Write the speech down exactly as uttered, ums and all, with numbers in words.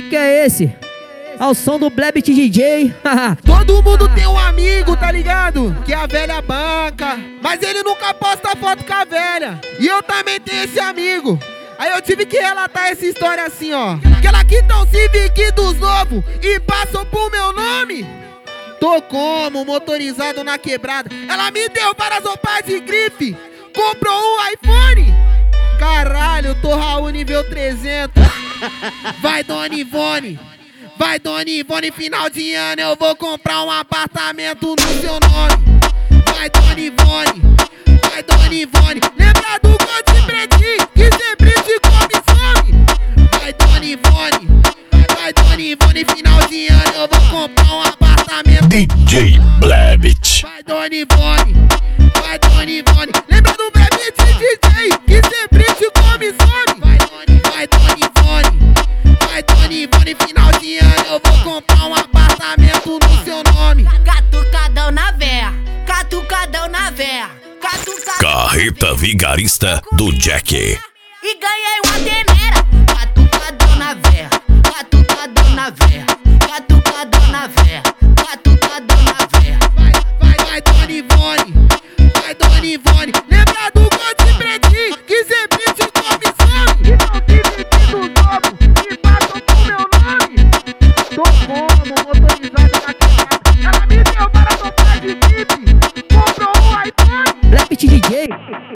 que é esse? Ao som do Blebit D J. Todo mundo tem um amigo, tá ligado? Que a velha banca, mas ele nunca posta foto com a velha. E eu também tenho esse amigo. Aí eu tive que relatar essa história assim, ó. Aquela que tão Civic dos novos e passam pro meu nome. Tô como, motorizado na quebrada. Ela me deu várias roupas de grife. Comprou um iPhone. Caralho, eu tô Raul nível trezentos. Vai, Dona Ivone. Vai, Dona Ivone, final de ano eu vou comprar um apartamento no seu nome. Vai, Dona Ivone. Vai, Dona Ivone. Lembra do Conde Pretinho que sempre te come e some. Vai, Dona Ivone. Vai, Dona Ivone, final de ano eu vou comprar um apartamento. D J Blebit. Vai, Dona Ivone. Vai, Dona Ivone. Lembra do Blebit D J que sempre te come e some. Vai, Dona, vai, Dona Ivone. Vai, Dona Ivone, final de ano eu vou comprar um apartamento no seu nome. Catucadão na véia, catucadão na véia, catucadão. Carreta vigarista do Jack. E ganhei uma temera. Catucadão na véia, catucadão na véia, catucadão na véia, catucadão.